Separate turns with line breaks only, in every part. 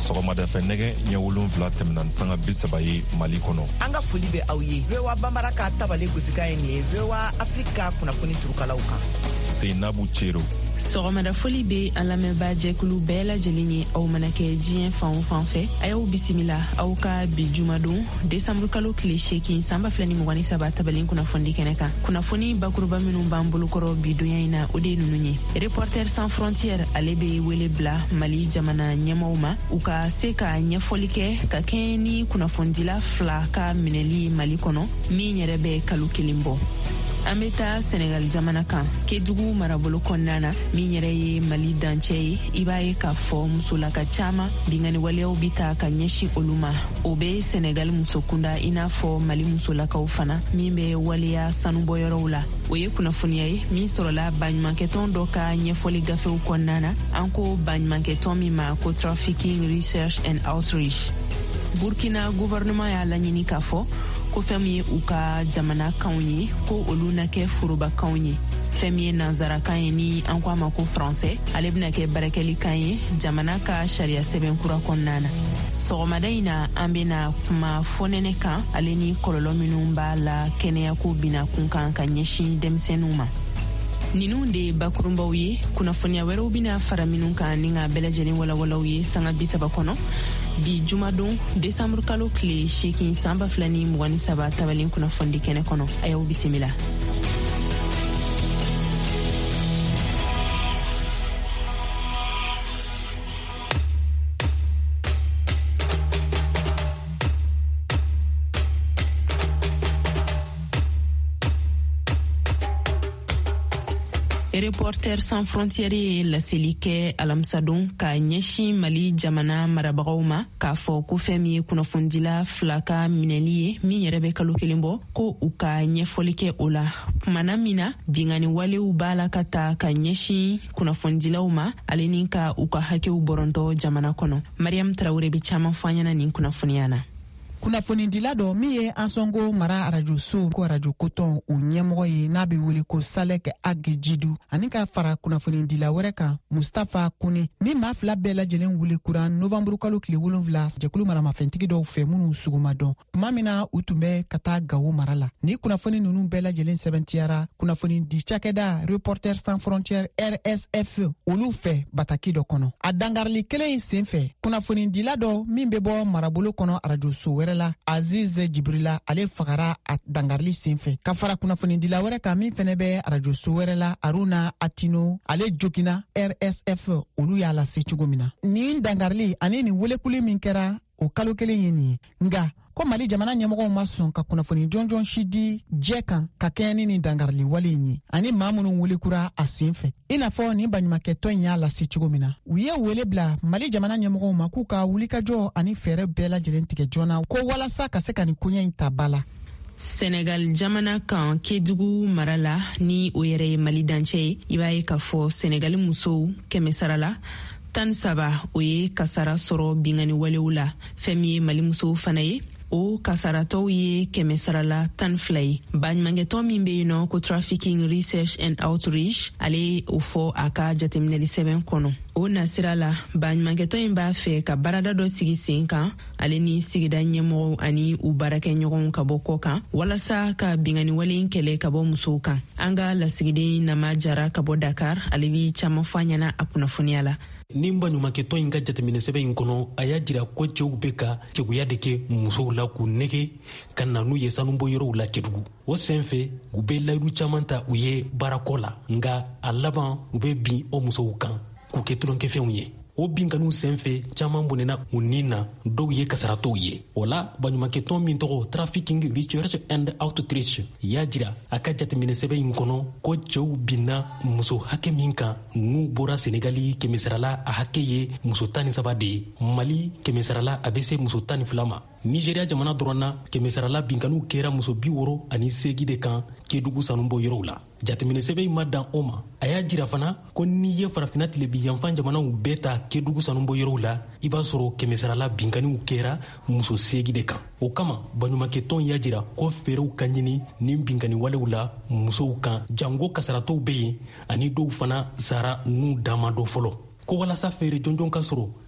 sɔgɔmada fɛ nɛgɛ ɲɛ 7 tɛmɛna sanga 30 ye Mali kɔnɔ.
An ka foli bɛ aw ye. VOA Bambara ka tabale gosika ye nin ye VOA Afrika kunnafoni turukalaw kan.
Seinabu Cero. Sɔgɔmada foli be a lamɛnbaa jɛkulu bɛɛ lajɛlen ye aw mana kɛ diɲɛ fan o fan fɛ. A y'aw bisimila aw ka bi jumadon desanburu kalo tile 8 san 2023 tabalen kunnafoni kɛnɛ kan. Kunnafoni bakuruba minnu b'an bolokɔrɔ bi donya in na o de ye nunu ye. Reporters sans frontières ale be wele bila Mali jamana ɲɛmɔgɔw ma u ka se ka ɲɛfɔli kɛ ka kɛɲɛ ni kunnafonidila 2 ka minɛli Mali kɔnɔ min yɛrɛ bɛ kalo 1 bɔ. An bɛ taa Senegal jamana kan Kedugu marabolo kɔnɔna na min yɛrɛ ye Mali dancɛ ye i b'a ye k'a fɔ musolaka caman bingani waleyaw bi ta ka ɲɛsin olu ma o bɛ Senegal muso kunda i n'a fɔ Mali musolakaw fana min bɛ waleya sanubɔyɔrɔw la o ye kunnafoniya ye min sɔrɔla baɲumankɛtɔn dɔ ka ɲɛfɔli gafew kɔnɔna na an ko baɲumankɛtɔn min ma ko Trafficking Research and Outreach. Burkina gouvernement y'a laɲini k'a fɔ ko fɛn min ye u ka jamana kanw ye ko olu na kɛ forobakanw ye fɛn min ye nanzarakan ye ni an ko a ma ko français ale bɛna kɛ barakɛli kan ye jamana ka sariya sɛbɛn kura kɔnɔna na sɔgɔmada in na an bɛna kuma fɔnɛnɛ kan ale ni kɔlɔlɔ minnu b'a la kɛnɛyako bina kun kan ka ɲɛsin denmisɛnninw ma. Ninnu de bakurunbaw ye kunnafoniya wɛrɛw bina fara minnu kan ni ka bɛɛ lajɛlen walawalaw ye sanga 30 kɔnɔ bi jumadon desanburu kalo tile 8 san 2023 tabalen kunnafoni kɛnɛ kɔnɔ a y'aw bisimila. Reporters sans frontières ye laseli kɛ alamisadon ka ɲɛsin Mali jamana marabagaw ma k'a fɔ ko fɛn min ye kunnafonidila 2 ka minɛli ye min yɛrɛ bɛ kalo 1 bɔ ko u ka ɲɛfɔli kɛ o la kumana min na bingani walew b'a la ka ta ka ɲɛsin kunnafonidilaw ma ale ni ka u ka hakɛw bɔrɔntɔ jamana kɔnɔ. Mariam Traoré bi caman fɔ an ɲɛna nin kunnafoniya na.
Kunnafonidila dɔ min ye Ansongo mara arajo so ko arajo kotɔn o ɲɛmɔgɔ ye n'a bɛ wele ko Salek Agejidu ani ka fara kunnafonidila wɛrɛ kan Mustafa Kuni ni maa 2 bɛɛ lajɛlen wele kuran novamburu kalo tile 7 jɛkulu maramafɛntigi dɔw fɛ minnu suguma dɔn tuma min na u tun bɛ ka taa Gawo mara la ni kunnafoni ninnu bɛɛ lajɛlen sɛbɛntiyara kunnafonidi cakɛda Reporters sans frontières RSF olu fɛ bataki dɔ kɔnɔ a dangarili kelen in sen fɛ kunnafonidila dɔ min bɛ bɔ marabolo kɔnɔ arajo so wɛrɛ la Aziz Jibrila ale fagara a dangarili senfɛ ka fara kunnafonidila wɛrɛ kan min fɛnɛ bɛ arajo so wɛrɛ la Aruna Atino ale jogina RSF olu y'a lase cogo min na nin dangarili ani nin welekuli min kɛra o kalo 1 ye nin ye nga ko Mali jamana ɲɛmɔgɔw ma sɔn ka kunnafoni jɔnjɔn si di jɛ kan ka kɛɲɛ ni nin dangarili wale in ye ani maa minnu welekura a senfɛ i n'a fɔ nin baɲumankɛtɔn y'a lase cogo min na u ye wele bila Mali jamana ɲɛmɔgɔw ma k'u ka wulikajɔ ani fɛɛrɛ bɛɛ lajɛlen tigɛ joona ko walasa ka se ka nin koɲɛ in ta ba la.
Senegal jamana kan Kedugu mara la ni o yɛrɛ ye Mali dancɛ ye i b'a ye k'a fɔ Senegali musow 100 la 13 o ye kasara sɔrɔ bingani walew la fɛn min ye Mali musow fana ye o kasaratɔw ye 100 la 12 ye baɲumankɛtɔn min bɛ yen nɔ ko Trafficking Research and Outreach ale o fɔ a ka jateminɛli sɛbɛn kɔnɔ o nasira la baɲumankɛtɔn in b'a fɛ ka baarada dɔ sigi sen kan ale ni sigida ɲɛmɔgɔw ani u baarakɛɲɔgɔnw ka bɔ kɔ kan walasa ka bingani wale in kɛlɛ ka bɔ musow kan an ka lasigiden Nama Jara ka bɔ Dakar ale bi caman fɔ an ɲɛna a kunnafoniya la.
Nin baɲumankɛtɔn in ka jateminɛ sɛbɛn in kɔnɔ a y'a jira ko cɛw bɛ ka cɛguya de kɛ musow la k'u nege ka na n'u ye sanubɔ yɔrɔw la Kedugu o senfɛ u bɛ layidu caman ta u ye baarakɔ la nka a laban u bɛ bin o musow kan k'u kɛ tulonkɛfɛnw ye o binganiw senfɛ caman bɔnɛna u nin na dɔw ye kasaratɔw ye o la baɲumankɛtɔn min tɔgɔ Trafficking Research and Outreach y'a jira a ka jateminɛ sɛbɛn in kɔnɔ ko cɛw binna muso hakɛ min kan n'u bɔra Senegali 100 a hakɛ ye muso 13 de ye Mali 100 a bɛ se muso 12 ma Nigeria jamana dɔrɔn na 100 binganiw kɛra muso 68 de kan Kedugu sanubɔ yɔrɔw la jateminɛ sɛbɛn in ma dan o ma a y'a jira fana ko n'i ye farafina tilebi yanfan jamanaw bɛɛ ta Kedugu sanubɔ yɔrɔw la i b'a sɔrɔ 100 binganiw kɛra muso 8 de kan o kama baɲumankɛtɔn y'a jira ko fɛɛrɛw ka ɲini nin bingani walew la musow kan jango kasaratɔw bɛ yen ani dɔw fana sara n'u dama dɔ fɔlɔ ko walasa fɛɛrɛ jɔnjɔn ka sɔrɔ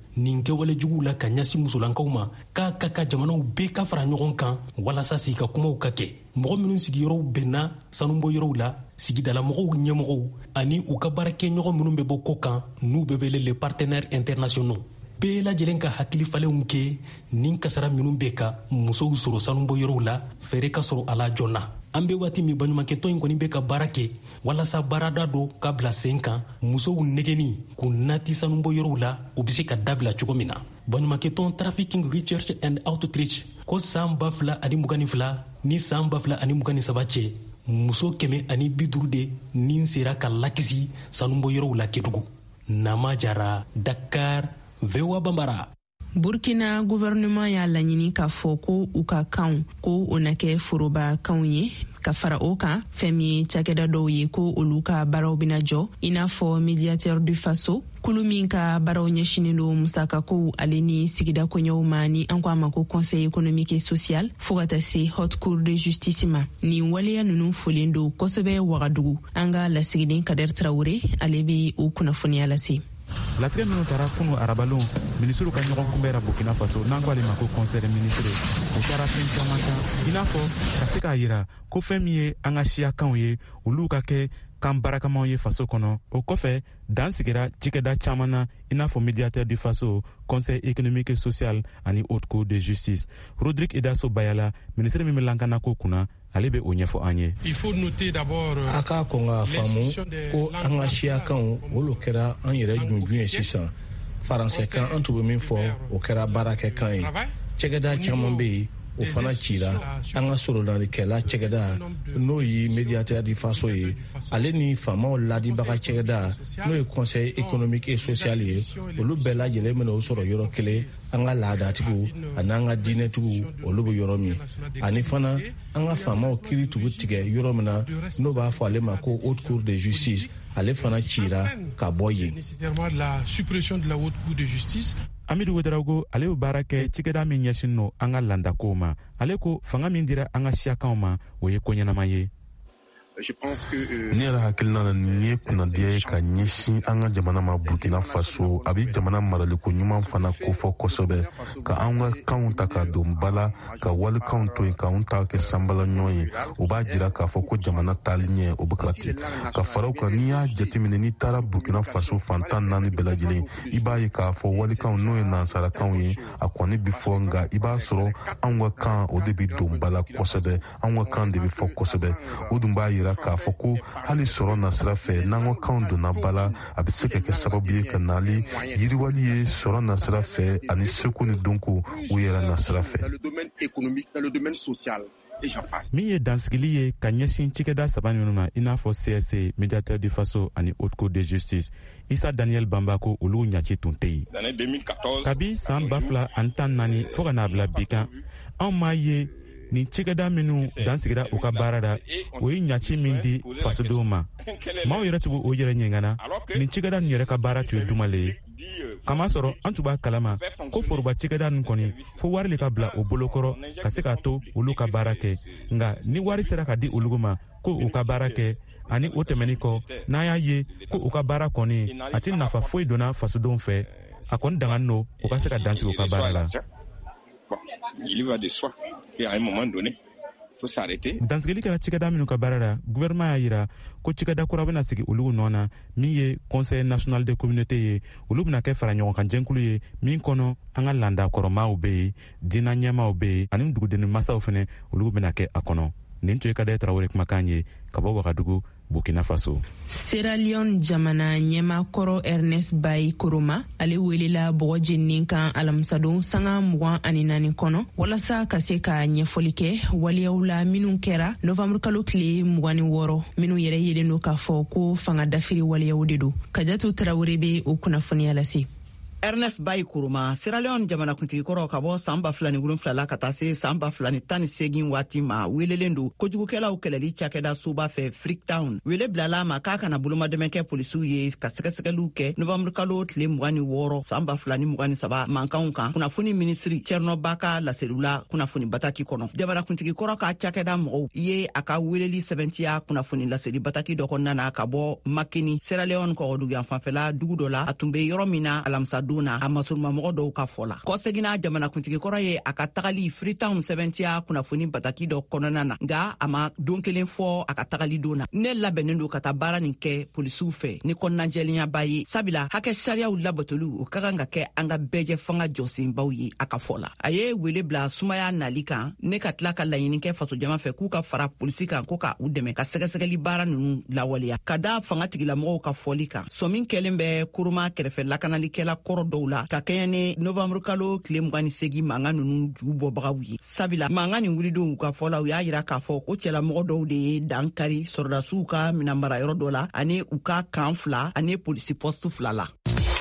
nin kɛwale juguw la ka ɲasi musolankaw ma k'a ka jamanaw bɛɛ ka fara ɲɔgɔn kan walasa sigi ka kumaw ka kɛ. mɔgɔ minnu sigiyɔrɔw bɛnna sanubɔyɔrɔw la, sigidalamɔgɔw ɲɛmɔgɔw ani u ka baarakɛ ɲɔgɔn minnu bɛ bɔ kɔ kan n'u bɛ wele les partenaires internationaux bɛɛ lajɛlen ka hakili falenw kɛ nin kasara minnu bɛ ka musow sɔrɔ sanubɔyɔrɔw la fɛɛrɛ ka sɔrɔ a la joona. an bɛ waati min baɲumankɛtɔn in kɔni bɛ ka baara kɛ walasa baarada dɔ ka bila sen kan musow negeni k'u nati sanubɔyɔrɔw la u bɛ se ka dabila cogo min na. baɲumankɛtɔn trafficking research and outreach ko san 2022 ni san 2023 cɛ muso 150 de nin sera ka lakisi sanubɔyɔrɔw la Kedugu. Nama Jara, Dakar, VOA Bambara.
Burkina gouvernement y'a laɲini k'a fɔ ko u ka kanw ko o na kɛ foroba kanw ye ka fara o kan fɛn min ye cakɛda dɔw ye ko olu ka baaraw bena jɔ i n'a fɔ médiateur du faso kulu min ka baaraw ɲɛsinin do musakakow ale ni sigida kɔɲɔw ma ni an ko a ma ko conseil économique et social fɔɔ ka taa se haute cour de justice ma. nin waleya nunu folen do kosɛbɛ Wagadugu. an ka lasigiden Kader Traoré ale be o kunnafoniya lase.
latigɛ minnu taara kunu arabalon ministre ka ɲɔgɔn kunbɛra Burkina Faso n'an ko ale ma ko conseil des ministres o kɛra fɛn caman kan i n'a fɔ ka se k'a yira ko fɛn min ye an ka siyakanw ye olu ka kɛ kan baarakamanw ye faso kɔnɔ. o kɔfɛ dan sigira cikɛda caman na i n'a fɔ médiateur du faso, conseil économique et social ani haute cour de justice. Rodrigue Edaso Bayala, ministre min bɛ lankana ko kunna, ale bɛ o ɲɛfɔ an ye.
a k'a kɔn k'a faamu ko an ka siyakanw olu kɛra an yɛrɛ junjun ye sisan. faransɛkan an tun bɛ min fɔ o kɛra baarakɛkan ye. cɛkɛda caman bɛ yen o fana cira an ka soronalikɛla cɛkɛda n'o ye médiateur du faso ye ale ni faamaw ladibaga cɛkɛda n'o ye conseil économique et social ye olu bɛɛ lajɛlen bɛna o sɔrɔ yɔrɔ kelen. an ka laadatigiw ani an ka diinɛtigiw olu bɛ yɔrɔ min ani fana an ka faamaw kiri tugu tigɛ yɔrɔ min na n'o b'a fɔ ale ma ko haute cour de justice ale fana cira ka bɔ yen.
Amidou Ouedraogo ale bɛ baara kɛ cikɛda min ɲɛsin no an ka landakow ma. ale ko fanga min dira an ka siyakanw ma o ye ko ɲɛnama ye.
ne yɛrɛ hakilina na nin ye kunnadiya ye ka ɲɛsin an ka jamana ma Burkina Faso. a bɛ jamana maraliko ɲuman fana kofɔ kosɛbɛ ka an ka kanw ta ka don bala ka walikanw to yen k'anw ta kɛ sanbala ɲɔgɔn ye. o b'a jira k'a fɔ ko jamana taali ɲɛ o bɛ ka ten ka faraw kan. n'i y'a jateminɛ n'i taara Burkina Faso fantan 4 bɛɛ lajɛlen i b'a ye k'a fɔ walikanw n'o ye nansarakanw ye a kɔni bi fɔ nka i b'a sɔrɔ anw ka kan o de bi don bala kosɛbɛ. anw ka kan de bi fɔ kosɛbɛ. o dun b'a yira k'a fɔ ko hali sɔrɔ na sira fɛ n'an ka kanw donna bala a bɛ se ka kɛ sababu ye ka nali yiriwali ye sɔrɔ na sira fɛ ani seko ni donko u yɛrɛ na sira fɛ.
min ye dansigili ye ka ɲɛsin cikɛda 3 ninnu ma i n'a fɔ CSC, médiateur du faso ani haute cour de justice. Isa Daniel Bamba ko olu ɲaci tun tɛ yen. kabi san 2014 fɔ ka n'a bila bi kan anw m'a ye nin cikɛda minnu dansigira u ka baara la o ye ɲaci min di fasodenw ma. maaw yɛrɛ tugu o yɛrɛ ɲɛngana nin cikɛda nin yɛrɛ ka baara tun ye dumale ye. kamasɔrɔ an tun b'a kalama ko foroba cikɛda nin kɔni fo wari le ka bila o bolokɔrɔ ka se k'a to olu ka baara kɛ. nka ni wari sera ka di olugu ma ko u ka baara kɛ ani o tɛmɛni kɔ n'an y'a ye ko u ka baara kɔni a tɛ nafa foyi donna fasodenw fɛ a kɔni danganin no u ka se ka dansigi u ka baara la.
Il va de soi qu'à un moment donné, il faut s'arrêter.
Dansigili kɛra cikɛda minnu ka baara la gouvernement y'a yira ko cikɛda kura bɛna sigi olu nɔ na min ye conseil national des communautés ye. olu bɛna kɛ fara ɲɔgɔn kan jɛnkulu ye min kɔnɔ an ka landa kɔrɔmaw bɛ yen diinɛ ɲɛmaw bɛ yen ani dugudenni masaw fana olu bɛna kɛ a kɔnɔ. nin tun ye Kader Traoré kumakan ye ka bɔ Wagadugu, Burkina Faso.
Sierra Leone jamana ɲɛmakɔrɔ Ernest Bai Koroma ale welela bɔgɔ jeninin kan alamisadon sanga 24 kɔnɔ walasa ka se ka ɲɛfɔli kɛ waliyaw la minnu kɛra novembre kalo tile 26 minnu yɛrɛ yelen do k'a fɔ ko fanga dafiri waliyaw de do. Kajatu Traoré be o kunnafoniya lase.
Ernest Bai Koroma Sierra Leone jamana kuntigi kɔrɔ ka bɔ san 2007 la ka taa se san 2018 waati ma welelen do kojugukɛlaw kɛlɛli cakɛda soba fɛ Freetown. wele bilala ma k'a kana bolomadɛmɛ kɛ polisiw ye ka sɛgɛsɛgɛliw kɛ novembre kalo tile 26 san 2023 mankanw kan kunnafoni ministri Tchernoba ka laselula kunnafoni bataki kɔnɔ. jamana kuntigi kɔrɔ ka cakɛda mɔgɔw ye a ka weleli sɛbɛntiya kunnafoni laseli bataki dɔ kɔnɔna na ka bɔ Makeni Sierra Leone kɔgɔdugu fanfɛla dugu dɔ la a tun bɛ yɔrɔ min na alamisa
donna a masurumamɔgɔ dɔw ka fɔ la. Kɔsegina jamanakuntigi kɔrɔ ye a ka tagali Freetown sɛbɛntiya kunnafoni bataki dɔ kɔnɔna na, nga a ma don kelen fɔ a ka tagali donna. Ne labɛnnen don ka taa baara nin kɛ polisiw fɛ ni kɔnɔnajɛlenya ye, sabila hakɛ sariyaw labatolu o ka kan ka kɛ an ka bɛɛjɛ fanga jɔsenbaw ye a ka fɔ la. A ye wele bila sumaya nali kan ne ka tila ka laɲini kɛ faso jama fɛ k'u ka fara polisi kan ko ka u dɛmɛ ka sɛgɛsɛgɛli baara nunu lawaleya. Ka da fanga tigilamɔgɔw ka fɔli kan, sɔmin kɛlen bɛ kuruma kɛrɛfɛ lakanalikɛla kɔrɔ dɔw la ka kɛɲɛ ni Novembre kalo tile 28 mankan nunu jugu bɔbagaw ye. Sabila mankan nin wulidenw ka fɔla u y'a yira k'a fɔ ko cɛlamɔgɔ dɔw de ye dankari sɔrɔdasiw ka minɛnmara yɔrɔ dɔ la ani u ka kan 2 ani polisi poste 2 la.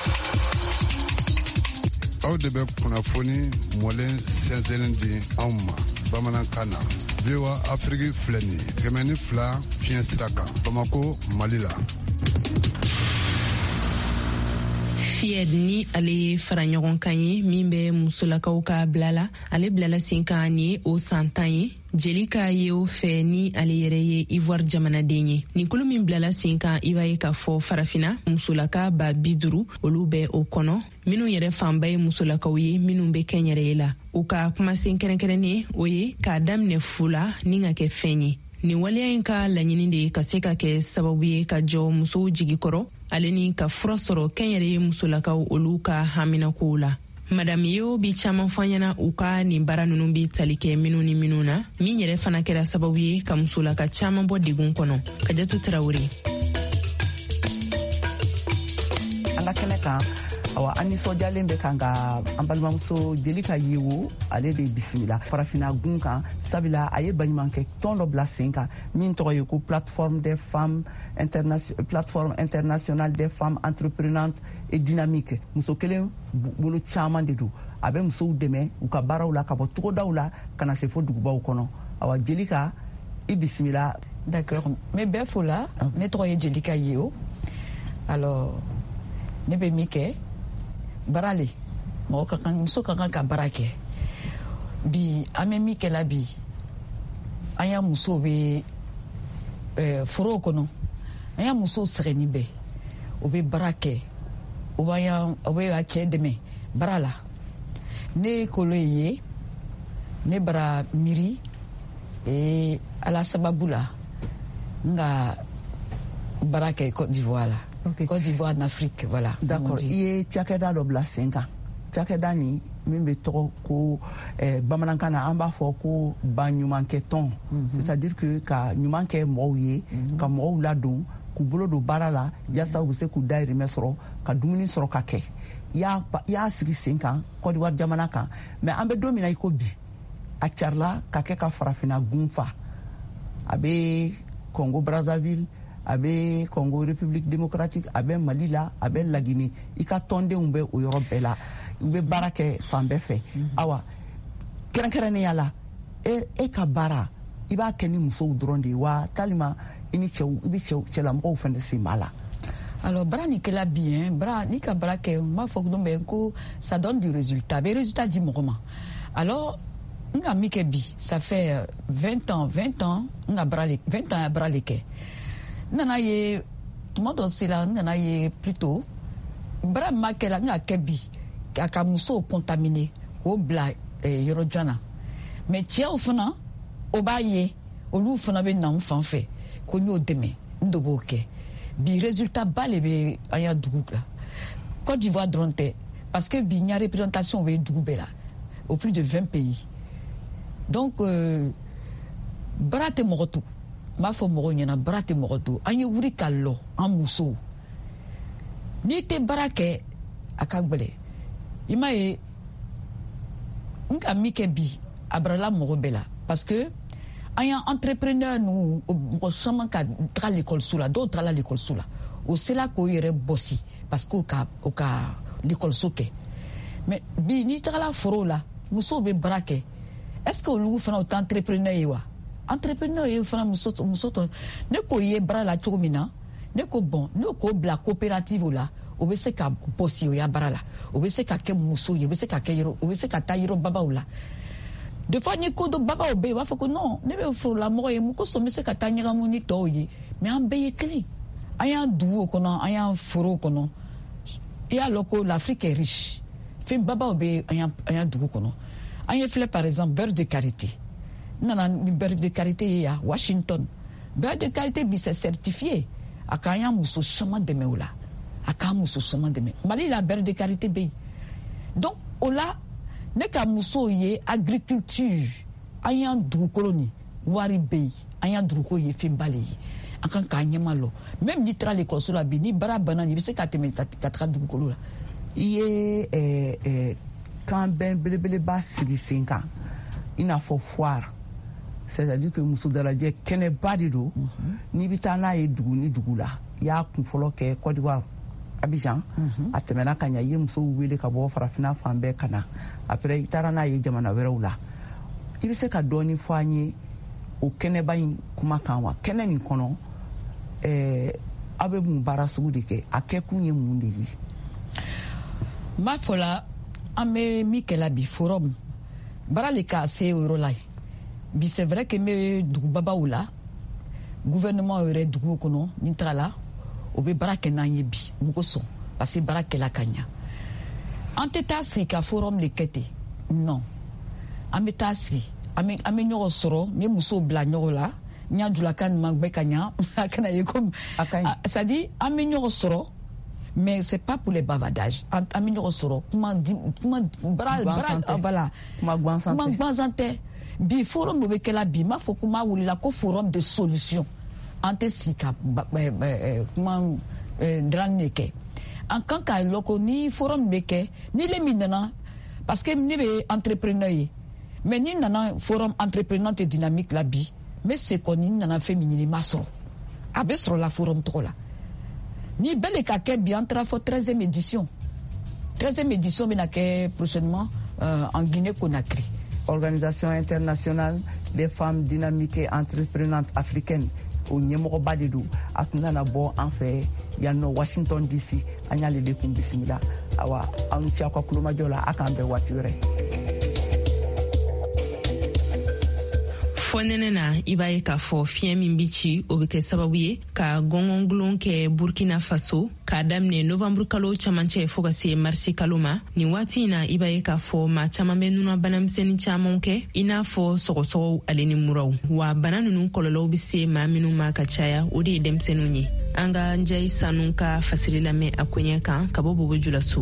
Aw de bɛ kunnafoni mɔlen sɛnsɛnlen di anw ma bamanankan na. VOA Afrique filɛ nin ye 102 fiɲɛ sira kan Bamako, Mali la.
FIED ni ale fara ɲɔgɔn kan ye min bɛ musolakaw ka bila la, ale bilala sen kan ni o san 10 ye. Jeli ka ye o fɛ ni ale yɛrɛ ye Ivoire jamanaden ye. Nin kolo min bilala sen kan i b'a ye k'a fɔ farafina musolaka ba 50 olu bɛ o kɔnɔ. Minnu yɛrɛ fanba ye musolakaw ye minnu bɛ kɛn yɛrɛ la. U ka kumasen kɛrɛnkɛrɛnnen o ye k'a daminɛ fu la ni ka kɛ fɛn ye. Nin waleya in ka laɲini de ka se ka kɛ sababu ye ka jɔ musow jigi kɔrɔ, ale ni ka fura sɔrɔ kɛn yɛrɛ ye musolakaw olu ka haminakow la. Madame Yo bi caman fɔ ɲɛna u ka nin baara ninnu bi tali kɛ minnu ni minnu na, min yɛrɛ fana kɛra sababu ye ka musolaka caman bɔ degun kɔnɔ. Kajatu Tarawele.
An ka kɛnɛ kan, awa an nisɔndiyalen bɛ kan ka an balimamuso Jeli ka Yewo ale de bisimila farafina gun kan, sabila a ye baɲumankɛ tɔn dɔ bila sen kan min tɔgɔ ye ko plateforme internationale des femmes entreprenantes et dynamiques. Muso kelen bolo caman de don, a bɛ musow dɛmɛ u ka baaraw la ka bɔ togodaw la ka na se fo dugubaw kɔnɔ. Awa Jeli ka i bisimila.
D'accord, mais bɛɛ fo la, ne tɔgɔ ye Jeli ka Yewo. Alors ne bɛ min kɛ barale mɔgɔ ka kan, muso ka kan ka baara kɛ. Bi an bɛ min kɛ la bi, an y'a musow bɛ forow kɔnɔ, an y'a musow sɛgɛnni bɛɛ u bɛ baara kɛ, u bɛ a cɛ dɛmɛ baara la. Ne kolo ye ne bara miiri ala sababu la n ka baara kɛ Côte d'Ivoire la. Côte d'Ivoire en Afrique, voilà.
D'accord. I ye cakɛda dɔ bila sen kan. Cakɛda ni min bɛ tɔgɔ ko bamanankan na an b'a fɔ ko baɲumankɛ tɔn. C'est-à-dire que ka ɲuman kɛ mɔgɔw ye, ka mɔgɔw ladon, k'u bolo don baara la, yaasa u bɛ se k'u dahirimɛ sɔrɔ, ka dumuni sɔrɔ ka kɛ. I y'a sigi sen kan Côte d'Ivoire jamana kan, mais an bɛ don min na i ko bi, a carila ka kɛ ka farafina gun fa. A bɛ Congo Brazzaville, a bɛ Congo République démocratique, a bɛ Mali la, a bɛ Lagini. I ka tɔndenw bɛ o yɔrɔ bɛɛ la, u bɛ baara kɛ fan bɛɛ fɛ. Awa kɛrɛnkɛrɛnnenya la e ka baara i b'a kɛ ni musow dɔrɔn de ye wa talima i bɛ cɛlamɔgɔw fana sen b'a la?
Alors baara ni kɛla bien, baara ni ka baara kɛ n b'a fɔ ko ça donne du résultat, a bɛ résultat di mɔgɔ ma. Alors n ka min kɛ bi, ça fait 20 ans n ka baara 20 ans ya baara le kɛ. Nana ye tuma dɔ sera n nana ye plutôt baara min ma kɛ la n ka kɛ bi a ka musow contaminer k'o bila yɔrɔ jan na, mais cɛw fana o b'a ye olu fana bɛ na n fan fɛ ko n y'o dɛmɛ n de b'o kɛ. Bi résultat ba le bɛ an ya dugu la, Côte d'Ivoire dɔrɔn tɛ, parce que bi n ya représentation bɛ dugu bɛɛ la, au plus de 20 pays. Donc baara tɛ mɔgɔ to. N b'a fɔ mɔgɔw ɲɛna baara tɛ mɔgɔ to, an ye wuli ka lɔ an musow. N'i tɛ baara kɛ a ka gbɛlɛ. I m'a ye n ka min kɛ bi a barala mɔgɔ bɛɛ la, parce que an y'an entrepreneur ninnu mɔgɔ caman ka taga l'école la, dɔw tagala l'école la, o sela k'o yɛrɛ bɔsi parce que o ka l'école kɛ. Mais bi n'i tagala forow la musow bɛ baara kɛ, est-ce que olu fana o tɛ entrepreneur ye wa? Entrepreneur ye fana muso tɔ ne ko ye baara la cogo min na, ne ko bon ne ko bila coopérative la, o bɛ se ka bɔsi o ya baara la, o bɛ se ka kɛ muso ye, o bɛ se ka kɛ yɔrɔ, o bɛ se ka taa yɔrɔ babaw la. Des fois ni ko dɔ babaw bɛ yen u b'a fɔ ko non ne bɛ forolamɔgɔ ye mun kosɔn n bɛ se ka taa ɲagamu ni tɔw ye, mais an bɛɛ ye kelen, an y'an duguw kɔnɔ, an y'an forow kɔnɔ, et alors que l'Afrique est riche fin baba be anya dugu kono anya fleur par exemple beurre de karité nana beurre de karité ya Washington beurre de karité bi c'est certifié akanya muso chama de meula aka muso chama de me mali la beurre de karité be donc ola ne ka muso ye agriculture anya dugu koloni wari be anya dugu ko ye fin bale akan ka nyamalo même ni tra l'école sur la bini bara banani bi se ka teme ka dugu kolola
iye kan ben belebele ba sigi sen kan i n'a fɔ foire c'est-à-dire que muso dalajɛ kɛnɛba de don n'i bɛ taa n'a ye dugu ni dugu la i y'a kun fɔlɔ kɛ Côte d'Ivoire Abidjan a tɛmɛna ka ɲa i ye musow wele ka bɔ farafina fan bɛɛ ka na après i taara n'a ye jamana wɛrɛw la i bɛ se ka dɔɔni fɔ an ye o kɛnɛba in kuma kan wa kɛnɛ nin kɔnɔ aw bɛ mun baara sugu de kɛ a kɛ kun ye mun de ye
ma fola ame Mikela bi forum barale ka se euro la bi c'est vrai que me dugu babaw la gouvernement yɛrɛ dugu kɔnɔ ni tagala o be barake nan ye bi muko so parce que barake la kanya ante tasi ka forum le kete non ame tasi ame ɲɔgɔn sɔrɔ me muso bila ɲɔgɔn la nya jula kan magbe kanya akana ye comme ça dit ame ɲɔgɔn sɔrɔ mais c'est pas pour les bavardages ami ɲɔgɔn sɔrɔ kuma voilà kuma gwanzante bi forum be kɛla bi ma fɔ kuma wulila ko forum de solution ante sika kuma dranne kɛ en kan ka loko ni forum be kɛ ni le min nana parce que ni be entrepreneur ye mais ni nana forum entreprenante dynamique la bi mais c'est qu'on ni nana fɛ min ɲini ma sɔrɔ a be sɔrɔ la forum tɔgɔ la ni belle ka kɛ bi entra fo 13e édition bena kɛ prochainement en Guinée-Conakry.
Organisation internationale des femmes dynamiques et entreprenantes africaines o ɲɛmɔgɔba de don a tun nana bɔ an fɛ yan nɔ Washington DC an y'ale de kun bisimila awa an ci aw ka kulomajɔ la a k'an bɛn waati wɛrɛ.
fɔ nɛnɛ na i b'a ye k'a fɔ fiɲɛ min bi ci o bɛ kɛ sababu ye ka gɔngɔngulon kɛ Burkina Faso k'a daminɛ novembre kalo camancɛ fɔ ka se marisi kalo ma nin waati in na i b'a ye k'a fɔ maa caman bɛ nuna banamisɛnnin camanw kɛ i n'a fɔ sɔgɔsɔgɔw ale ni muraw wa bana ninnu kɔlɔlɔw bɛ se maa minnu ma ka caya o de ye denmisɛnninw ye an ka Njayi Sanu ka fasiri lamɛn a koɲɛ kan ka bɔ Bobo Julaso.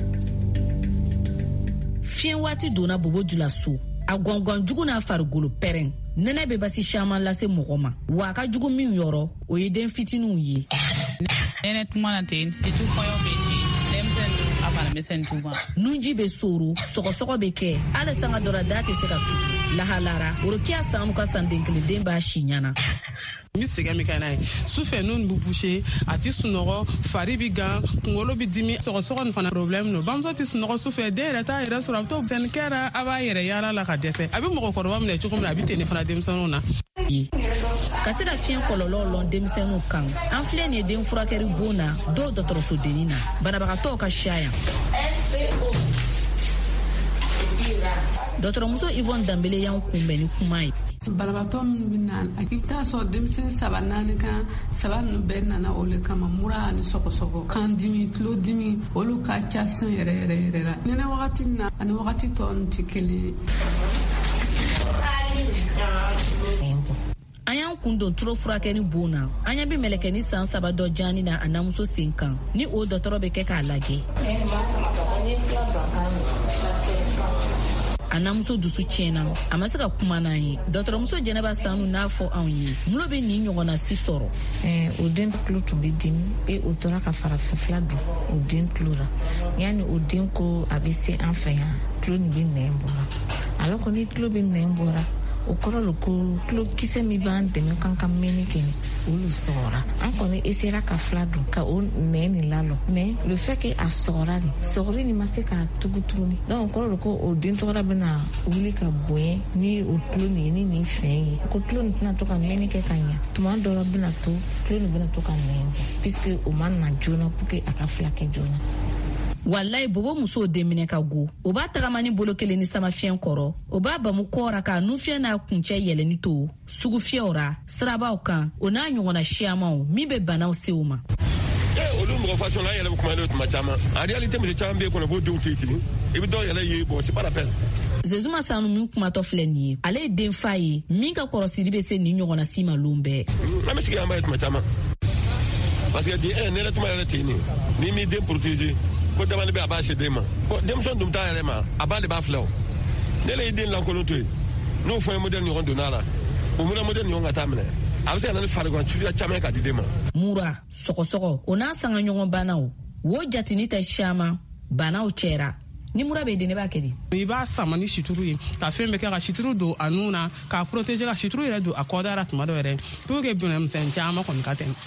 fiɲɛ waati donna Bobo Julaso a gɔngɔn jugu n'a farigolo pɛrɛn nɛnɛ bɛ basi caman lase mɔgɔ ma wa a ka jugu min yɔrɔ o ye den fitininw ye.
nɛnɛ tuma na ten tu fɔyɔ bɛ ten denmisɛnnin a fana misɛnnin tuma.
nunji bɛ soro sɔgɔsɔgɔ bɛ kɛ hali sanga dɔ la da tɛ se ka tu lahalara worokiya sanu ka san den kelen den b'a si ɲana.
mi sɛgɛn min kɛ n'a ye sufɛ n'u bɛ boucher a ti sunɔgɔ fari bi gan kunkolo bi dimi sɔgɔsɔgɔ nin fana problème no bamuso ti sunɔgɔ sufɛ den yɛrɛ t'a yɛrɛ sɔrɔ a bɛ to denmisɛnnin kɛra a b'a yɛrɛ yaala la ka dɛsɛ a bɛ mɔgɔkɔrɔba minɛ cogo min na a bɛ ten ne fana denmisɛnninw na.
ka se ka fiɲɛ kɔlɔlɔw lɔn denmisɛnninw kan an filɛ nin ye den furakɛri bon na dɔw dɔgɔtɔrɔsodenni na banabagatɔw ka siya yan. dɔgɔtɔrɔmuso Yvonne Dambele y'an kunbɛn ni kuma ye.
banabagatɔ minnu bɛ na i bɛ taa sɔrɔ denmisɛnnin 3-4 kan 3 ninnu bɛɛ nana o le kama mura ani sɔgɔsɔgɔ kan dimi tulo dimi olu ka ca sisan yɛrɛ la nɛnɛ wagati na ani wagati tɔ ninnu tɛ kelen ye.
an y'an kun don turo furakɛni bon na an ɲɛ bɛ mɛlɛkɛni san 3 dɔ jaani na a namuso sen kan ni o dɔgɔtɔrɔ bɛ kɛ k'a lajɛ. a namuso dusu tiɲɛna a ma se ka kuma n'an ye dɔgɔtɔrɔmuso Jɛnɛba Sanu n'a fɔ anw ye mulo bɛ nin ɲɔgɔnna si sɔrɔ.
o den tulo tun bɛ dimi o tora ka farafinfila don o den tulo la yanni o den ko a bɛ se an fɛ yan tulo nin bɛ nɛn bɔra alors que ni tulo bɛ nɛn bɔra o kɔrɔ lo ko tulo kisɛ min b'an dɛmɛ kan ka mɛnni kɛ olu sɔgɔra an kɔni essayera ka fila don ka o nɛn nin lalɔ mais le fait que a sɔgɔra de sɔgɔri nin ma se ka tugu tuguni donc o kɔrɔ lo ko o den tɔgɔra bɛna wuli ka bonya ni o tulo nin ye ni nin fɛn ye ko tulo nin tɛna to ka mɛnni kɛ ka ɲa tuma dɔ la bɛna to tulo nin bɛna to ka nɛn bɔ puisque o ma na joona pour que a ka fila kɛ joona.
Wallahi bobo muso den minɛ ka go o b'a tagama ni bolo kelen ni sama fiɲɛ kɔrɔ o b'a bamu kɔra ka nu fiɲɛ n'a kuncɛ yɛlɛni to sugu fiɲɛw ra sirabaw kan o n'a ɲɔgɔnna siyamanw min bɛ banaw se o ma.
olu mɔgɔ façon la yɛlɛ kuma de tuma caman en réalité muso caman bɛ yen kɔnɔ ko denw tɛ ten i bɛ dɔw yɛlɛ ye bon c'est pas la peine.
Zezuma Sanu min kumatɔ filɛ nin ye ale ye den fa ye min ka kɔrɔsiri bɛ se nin ɲɔgɔnna si ma lon bɛɛ.
An bɛ sigi an b'a ye tuma caman parce que ne yɛrɛ tuma yɛrɛ tɛ nin ni m'i den protéger ko dabali bɛ a b'a se den ma bon denmisɛn dun t'a yɛrɛ ma a ba de b'a filɛ o ne yɛrɛ ye den lankolon to yen n'o fɔ ye modèle ɲɔgɔn donna la o modèle ɲɔgɔn ka taa minɛ a bɛ se ka na ni farikɔn suguya caman ka di den ma.
Mura sɔgɔsɔgɔ o n'a sanga ɲɔgɔn banaw wo jatini tɛ caman banaw cɛra ni mura bɛ den ne b'a kɛ di.
I b'a sama ni situru ye ka fɛn bɛɛ kɛ ka situru don a nun na k'a protéger ka situru yɛrɛ don a kɔdara tuma dɔ yɛrɛ pour que bɛnɛmisɛn caman kɔni ka tɛmɛ.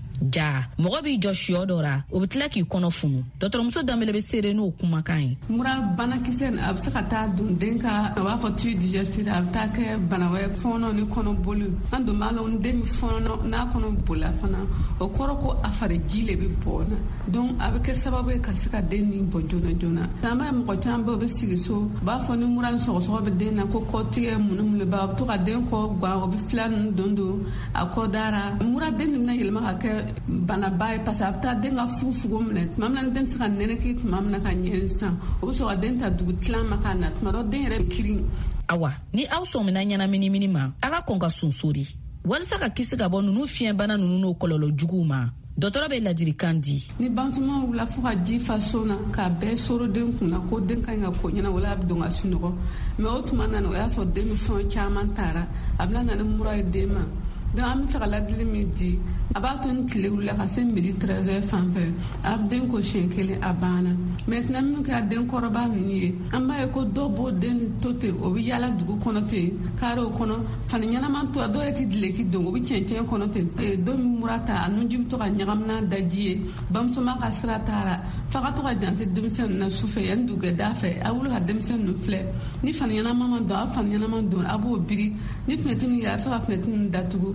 Ja mɔgɔ b'i jɔ siyɔ dɔ ra o bɛ tila k'i kɔnɔ funu dɔgɔtɔrɔmuso Danbele bɛ seere n'o kumakan ye.
Mura banakisɛ a bɛ se ka taa don den ka a b'a fɔ tube digestif a bɛ taa kɛ bana wɛrɛ fɔɔnɔ ni kɔnɔboli an dun b'a lɔn den bɛ fɔɔnɔ n'a kɔnɔ bolila fana o kɔrɔ ko a fari ji le bɛ bɔ na donc a bɛ kɛ sababu ye ka se ka den nin bɔ joona joona an b'a ye mɔgɔ caman bɛ u bɛ sigi so u b'a fɔ ni mura ni sɔgɔsɔgɔ bɛ den na ko kɔtigɛ mun b'a bɛ to ka den kɔ gan o bɛ fila ninnu don a kɔ dara mura den nin bɛna yɛlɛma ka kɛ banaba ye parce que a bɛ taa den ka fufugo minɛ tuma min na den tɛ se ka nɛnɛkɛ tuma min na ka ɲɛ sisan o bɛ sɔrɔ ka den ta dugu tilan ma k'a na tuma dɔ den yɛrɛ bɛ kirin.
Awa ni aw sɔmina ɲɛnaminimini ma a ka kɔn ka sonsori walasa ka kisi ka bɔ ninnu fiɲɛbana ninnu n'o kɔlɔlɔ juguw ma dɔgɔtɔrɔ bɛ ladilikan di. Ni
bantuma wula fo ka ji fa so na k'a bɛɛ soro den kunna ko den ka ɲi ka ko ɲɛna wala a bɛ don ka sunɔgɔ mɛ o tuma na o y'a sɔrɔ den bɛ fɛn caman taara a bɛna na ni mura ye den ma donc an bɛ fɛ ka ladili min di a b'a to ni tile wulila ka se midi 13h fan fɛ a bɛ den ko siɲɛ kelen a banna maintenant min kɛra den kɔrɔba ninnu ye an b'a ye ko dɔw b'o den to ten o bɛ yaala dugu kɔnɔ ten karew kɔnɔ fani ɲɛnaman tora dɔw yɛrɛ tɛ dileki don o bɛ cɛncɛn kɔnɔ ten dɔw bɛ mura ta a nunji bɛ to ka ɲagami n'a daji ye bamuso ma ka sira taara f'a ka to ka jante denmisɛn ninnu na sufɛ yanni dugujɛda fɛ a wuli ka denmisɛn ninnu filɛ ni fani ɲɛnaman ma don a fani ɲɛnaman don a b'o biri ni fenêtre min yɛrɛ a bɛ fɛ ka fenêtre ninnu datugu.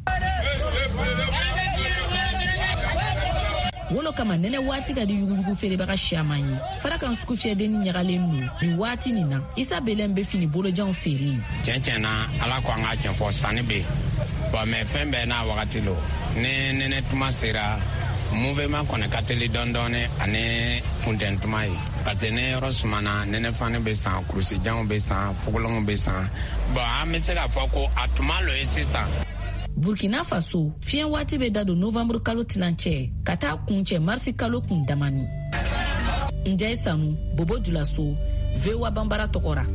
Wolo kama nɛnɛ waati ka di yuguyugu feerebaga siaman ye fara kan sugu fiyɛdenni ɲagalen no nin waati nin na Isa Belɛn bɛ fini bolojanw feere.
Tiɲɛ na ala ko an ka tiɲɛ fɔ sanni bɛ bon mais fɛn bɛɛ n'a wagati lo ni nɛnɛ tuma sera mouvement kɔni ka teli dɔɔni ani funtɛni tuma ye parce que ne yɔrɔ sumana nɛnɛ fani bɛ san kurusijanw bɛ san fugolonw bɛ san bon an bɛ se k'a fɔ ko a tuma lo ye sisan.
Burkina Faso fiɲɛ waati bɛ da don novembre kalo tilancɛ ka taa kuncɛ marisi kalo kun damani. Njaye Sanu, Bobo Dulaso, VOA Bambara tɔgɔra.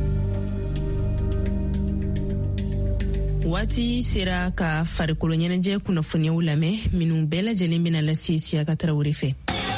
Waati sera ka farikolo ɲɛnajɛ kunnafoniyaw lamɛn minnu bɛɛ lajɛlen bɛna lase Siyaka Tarawele fɛ.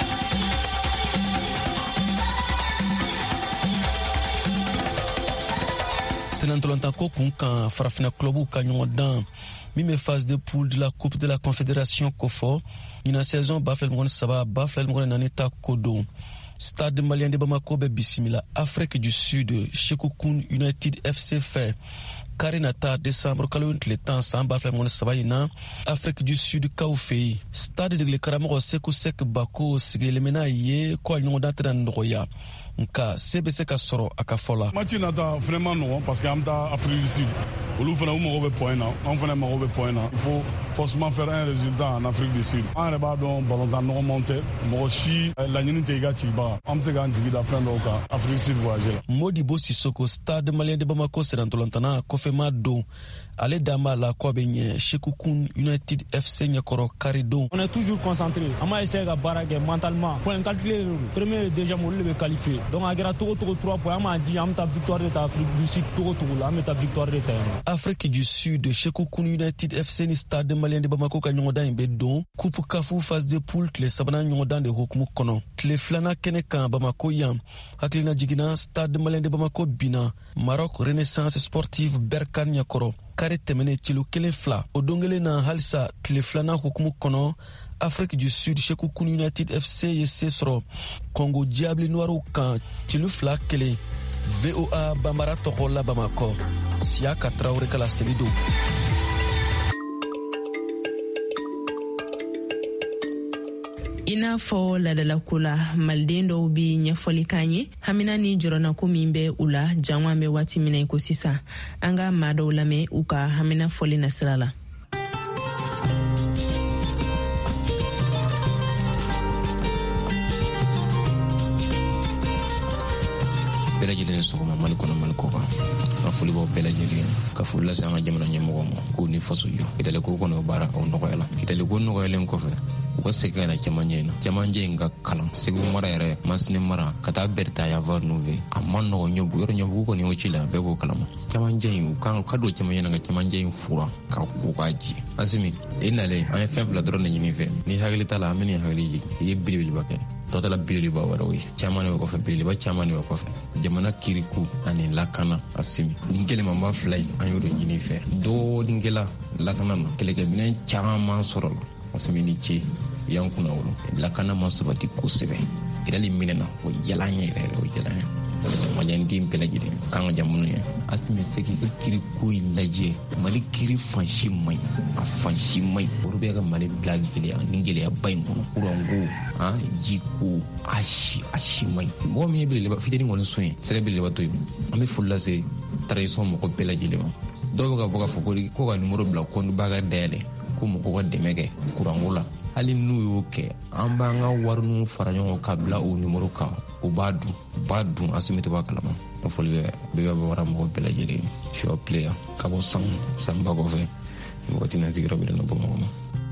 Senantolanta ko kun kan farafina clubu ka ɲɔgɔn dan min bɛ phase de poule de la coupe de la confédération ko fɔ ɲina saison 2023 2024 ta ko don. Stade malien de Bamako bɛ bisimila Afrique du Sud Shekukun United FC fɛ kari nata décembre kalo tile 10 san 2023 in na Afrique du Sud kaw fɛ yen stade de karamɔgɔ Seku Sek Bako sigilemena ye ko a ɲɔgɔn dan tɛna nɔgɔya nka se bɛ se ka sɔrɔ a ka fɔ la.
Match nata vraiment nɔgɔn parce que an bɛ taa Afrique du Sud olu fana u mago bɛ point na an fana mago bɛ point na il faut forcément faire un résultat en Afrique du Sud an yɛrɛ b'a dɔn ballontan nɔgɔmanw tɛ mɔgɔ si laɲini tɛ i ka cibaga an bɛ se k'an jigi da fɛn dɔw kan Afrique du Sud voyager la.
Modibo Sissoko stade malien de Bamako serantolantana kɔfɛ ma don ale dan b'a la k'a bɛ ɲɛ Shekukun United FC ɲɛkɔrɔ kari don.
On est toujours concentré an m'a essayer ka baara kɛ mentalement point calculé premier et deuxième olu de bɛ qualifié donc a kɛra togo 3 points an m'a di an bɛ taa victoire de ta Afrique du Sud togo la an bɛ taa victoire de ta yen.
Afrique du Sud Shekukun United FC ni stade malien de Bamako ka ɲɔgɔndan in bɛ don coupe kafu phase de poule tile sabanan ɲɔgɔndan de hukumu kɔnɔ tile filanan kɛnɛ kan Bamako yan hakilina jiginna stade malien de Bamako bina Maroc Renaissance sportive Berkane ɲɛkɔrɔ kari tɛmɛnen cilo 1-2 o don kelen na halisa tile filanan hukumu kɔnɔ Afrique du Sud Shekukun United FC ye se sɔrɔ Congo Diable Noirs kan cilo 2-1 VOA Bambara tɔgɔ la Bamakɔ Siyaka Tarawele ka laseli don.
I n'a fɔ ladalako la maliden dɔw bi ɲɛfɔli k'an ye hamina ni jɔrɔnako min bɛ u la jango an bɛ waati min na i ko sisan an ka maa dɔw lamɛn u ka hamina fɔli nasira la.
bɛɛ lajɛlen sɔgɔma Mali kɔnɔ Mali kɔ kan. Ka foli b'aw bɛɛ lajɛlen ka foli lase an ka jamana ɲɛmɔgɔw ma k'u ni faso jɔ. Kitale ko kɔnɔ baara o nɔgɔyala. Kitale ko nɔgɔyalen kɔfɛ u ka segin ka na cɛmancɛ in na. Cɛmancɛ in ka kalan Segu mara yɛrɛ Masine mara ka taa Berta Yavar Nouveau a ma nɔgɔ Ɲɔbugu yɔrɔ Ɲɔbugu kɔni y'o ci la bɛɛ b'o kalama. Cɛmancɛ in u ka don cɛmancɛ na ka cɛmancɛ in fura ka ko k'a ji. Asimi e nalen an ye fɛn fila dɔrɔn de ɲini fɛ ni hakili t'a la an bɛ nin hakili jigin i ye belebeleba kɛ tɔtala belebeleba wɛrɛw ye caman de bɛ kɔfɛ belebeleba caman de bɛ kɔfɛ jamana kiriku ani lakana Asimi nin kɛlɛmanba fila in an y'o de ɲini fɛ dɔɔnin kɛla lakana na kɛlɛkɛminɛn caman sɔrɔ la Asimi ni ce yan kunna wolo lakana ma sabati kosɛbɛ kirali minɛna o jalan ye yɛrɛ o jalan ye maliyɛnden bɛɛ lajɛlen kan ka jamana ye Asimi segi ka kiri ko in lajɛ Mali kiri fansi man ɲi a fansi man ɲi olu bɛ ka Mali bila gɛlɛya ni gɛlɛyaba in kɔnɔ kuranko jiko a si man ɲi mɔgɔ min ye belebeleba fitinin kɔni so ye sɛgɛ belebeleba to yen an bɛ foli lase tradition mɔgɔ bɛɛ lajɛlen ma dɔw bɛ ka bɔ ka fɔ ko ka numero bila kɔntuba ka dayɛlɛ ko mɔgɔw ka dɛmɛ kɛ kuranko la hali n'u y'o kɛ an b'an ka wari ninnu fara ɲɔgɔn ka bila o numero kan o b'a dun Asimi tɛ b'a kalama o foli bɛ wara mɔgɔ bɛɛ lajɛlen sure player ka bɔ sanba kɔfɛ wagati na sigiyɔrɔ bɛ na Bamakɔ ma.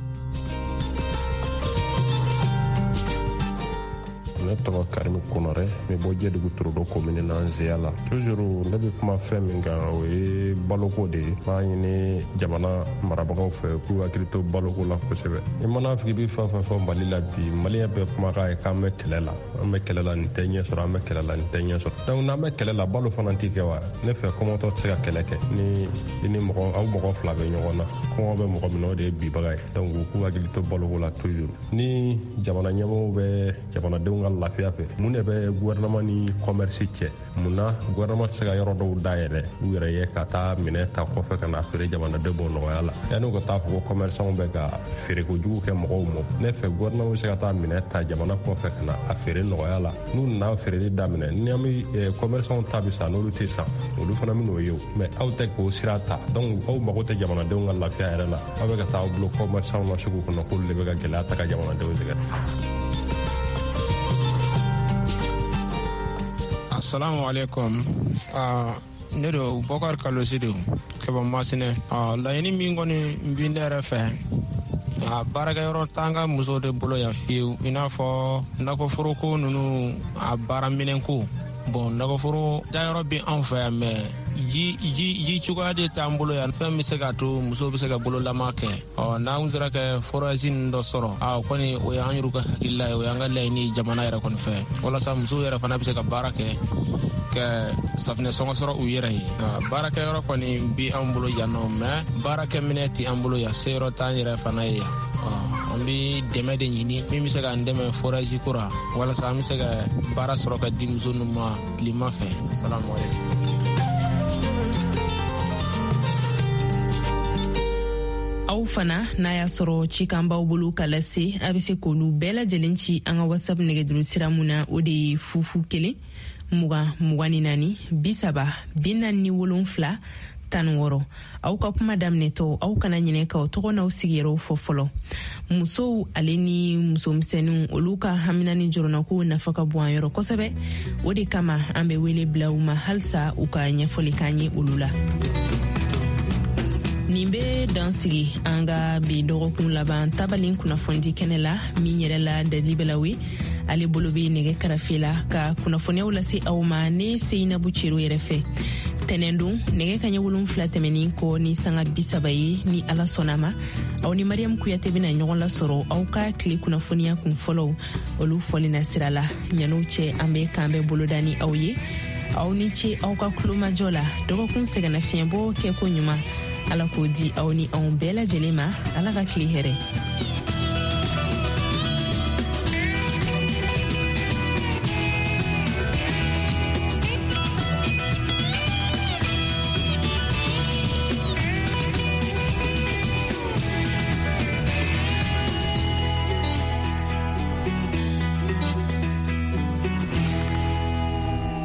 Ne tɔgɔ Karimi Konare n bɛ bɔ Jɛdugu Torodo commune na Nzeya la toujours ne bɛ kuma fɛn min kan o ye baloko de ye b'a ɲini jamana marabagaw fɛ k'u hakili to baloko la kosɛbɛ i mana fɔ i bɛ fɛn fɛn fɔ Mali la bi maliyɛn bɛɛ kumakan ye k'an bɛ kɛlɛ la nin tɛ ɲɛ sɔrɔ an bɛ kɛlɛ la nin tɛ ɲɛ sɔrɔ donc n'an bɛ kɛlɛ la balo fana tɛ kɛ wa ne fɛ kɔngɔtɔ tɛ se ka kɛlɛ kɛ ni i ni aw mɔgɔ fila bɛ ɲɔgɔn na kɔngɔ bɛ mɔgɔ min na o de ye bibaga ye donc k'u hakili to baloko la toujours ni jamana ɲɛmɔgɔw bɛ jamanadenw ka lafiya fɛ mun de bɛ gouvernement ni commerce cɛ mun na gouvernement tɛ se ka yɔrɔ dɔw dayɛlɛ u yɛrɛ ye ka taa minɛ ta kɔfɛ ka na feere jamanadenw bɔ nɔgɔya la yanni ka taa fɔ ko commerçant bɛ ka feere kojugu kɛ mɔgɔw ma ne fɛ gouvernement bɛ se ka taa minɛ ta jamana kɔfɛ ka na a feere nɔgɔya la n'u nana feereli daminɛ ni an bɛ commerçant ta bi san n'olu tɛ san olu fana bɛ n'o ye o mais aw tɛ k'o sira ta donc aw mago tɛ jamanadenw ka lafiya yɛrɛ la aw bɛ ka taa aw bolo commerçant na sugu kɔnɔ k'olu de bɛ ka gɛlɛya ta ka jamanadenw sɛgɛrɛ.
Assalamu alaikum. Ne do Bokar Kalosi do ke bɔ Masine. Laɲini min kɔni n bi ne yɛrɛ fɛ baarakɛyɔrɔ t'an muso de bolo yan fiyewu i n'a fɔ nakɔforoko ninnu a baaraminɛn ko bon nakɔforo dayɔrɔ bɛ anw fɛ yan mɛ ji cogoya de t'an bolo yan fɛn bɛ se ka to muso bɛ se ka bololama kɛ n'an sera kɛ forage ninnu dɔ sɔrɔ kɔni o y'an yɛrɛ ka hakilila ye o y'an ka laɲini jamana yɛrɛ kɔni fɛ walasa musow yɛrɛ fana bɛ se ka baara kɛ safinɛ sɔngɔ sɔrɔ u yɛrɛ ye baarakɛyɔrɔ kɔni bi an bolo yan nɔ mɛ baarakɛminɛ tɛ an bolo yan seyɔrɔ t'an yɛrɛ fana ye yan an bɛ dɛmɛ de ɲini min bɛ se k'an dɛmɛ forage ko la walasa an bɛ se ka baara sɔrɔ ka di muso ninnu ma tilema fɛ salamu aleykum.
aw fana n'a y'a sɔrɔ cikan b'aw bolo ka lase a bɛ se k'olu bɛɛ lajɛlen ci an ka whatsapp nɛgɛjuru sira mun na o de ye 00 20 24 30 47 aw ka kuma daminɛtɔ aw kana ɲinɛ ka o tɔgɔ n'aw sigiyɔrɔw fɔ fɔlɔ musow ale ni musomisɛnninw olu ka hamina ni jɔrɔnako nafa ka bon an yɔrɔ kosɛbɛ o de kama an bɛ wele bila u ma halisa u ka ɲɛfɔli k'an ye olu la. nin bɛ dan sigi an ka bi dɔgɔkun laban tabali kunnafoni kɛnɛ la min yɛrɛ la Dalibelawe ale bolo bɛ nɛgɛ karafe la ka kunnafoniyaw lase aw ma ne Seyinabu Cero yɛrɛ fɛ tɛnɛn don nɛgɛ kaɲɛ 7 tɛmɛnin kɔ ni sanga 30 ye ni Ala sɔnna ma aw ni Mariam Kuyate bɛna ɲɔgɔn lasɔrɔ aw ka tile kunnafoniya kun fɔlɔw olu fɔli na sira la ɲan'o cɛ an bɛ k'an bɛ boloda ni aw ye aw ni ce aw ka kulomajɔ la dɔgɔkun sɛgɛnna fiɲɛbɔ kɛ ko ɲuman Ala k'o di aw ni anw bɛɛ lajɛlen ma Ala ka tile hɛrɛ.